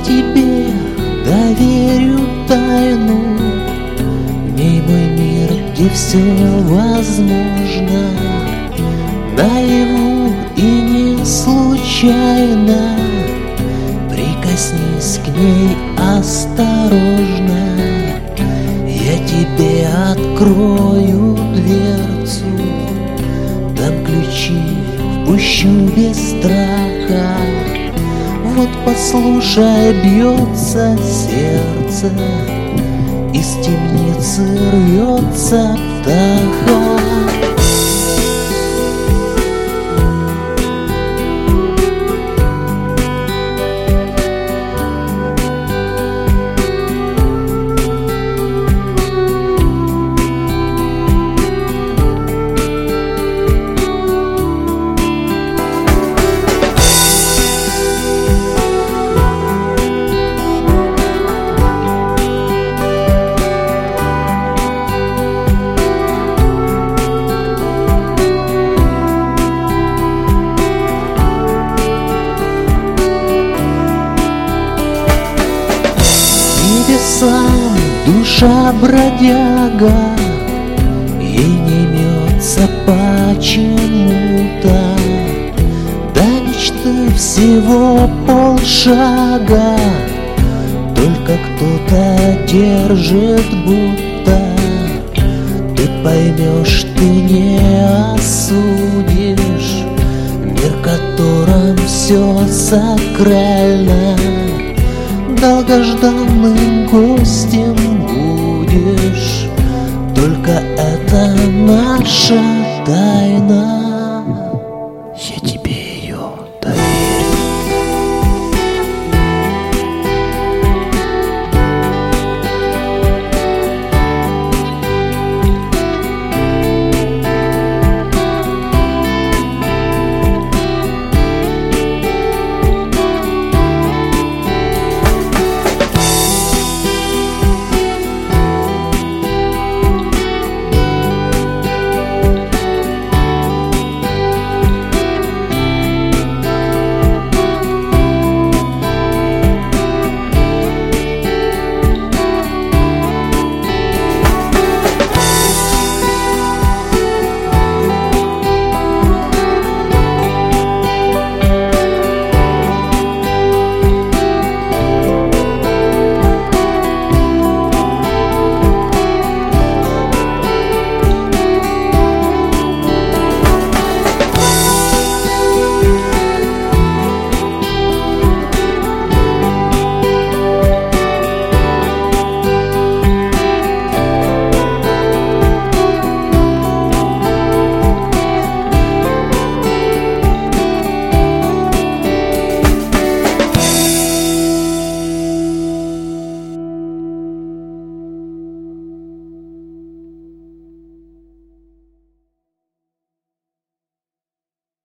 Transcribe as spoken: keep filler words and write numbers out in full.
тебе доверю тайну, в ней мой мир, где все возможно, наяву и не случайно. Прикоснись к ней осторожно, я тебе открою дверцу, дам ключи, впущу без страха. Вот послушай, бьется сердце, из темницы рвется птаха. Сам душа бродяга, ей не мется почему-то, до мечты всего полшага, только кто-то держит будто. Ты поймешь, ты не осудишь мир, в котором все сакрально. Долгожданным гостем будешь, только это наша тайна. Я